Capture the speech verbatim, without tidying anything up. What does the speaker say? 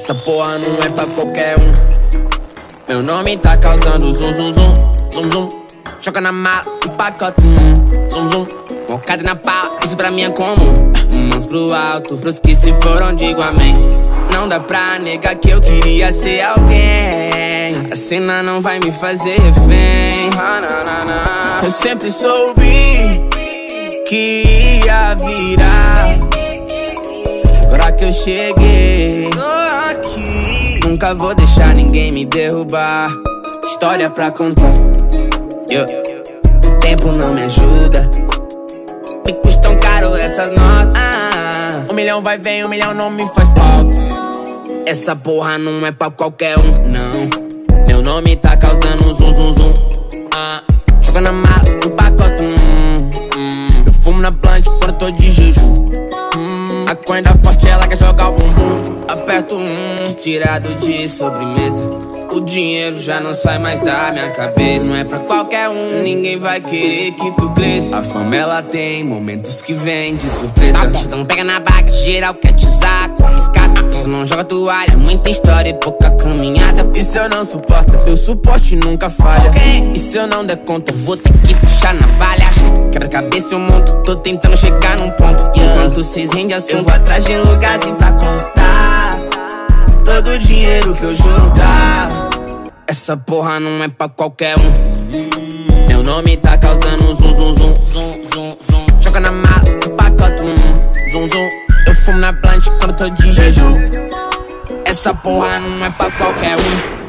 Essa porra não é pra qualquer um. Meu nome tá causando zum zum zum, zum zum. Choca na mala, o pacote, hum, zum zum. Mocada na pala, isso pra mim é comum. Mãos pro alto, pros que se foram digo amém. Não dá pra negar que eu queria ser alguém. A cena não vai me fazer refém. Eu sempre soube que ia virar. Agora que eu cheguei, tô aqui. Nunca vou deixar ninguém me derrubar. História pra contar, yeah. O tempo não me ajuda. Me custam caro essas notas. ah, Um milhão vai vem, um milhão não me faz falta. Essa porra não é pra qualquer um, não. Meu nome tá causando zum zum zum. ah, Joga na mala, um pacote, hum, hum. Eu fumo na blunt quando tô de jejum. hum. A corda forte, ela quer jogar o bumbum. Aperto um, estirado de sobremesa. O dinheiro já não sai mais da minha cabeça. Não é pra qualquer um, ninguém vai querer que tu cresça. A fama ela tem momentos que vem de surpresa. Então pega na baga, geral quer te usar como escada. Isso não joga toalha, muita história e pouca caminhada. E se eu não suporto, teu suporte nunca falha. okay. E se eu não der conta, eu vou ter que puxar na valha. Quebra-cabeça eu monto, tô tentando chegar num ponto. Enquanto cês rendem assunto, eu vou atrás de lugarzinho pra contar todo o dinheiro que eu juntar. Essa porra não é pra qualquer um. Meu nome tá causando zum zum zum, zum zum zum. Joga na mala, um pacote, um zum zum. Eu fumo na blunt quando tô de jejum. Essa porra não é pra qualquer um.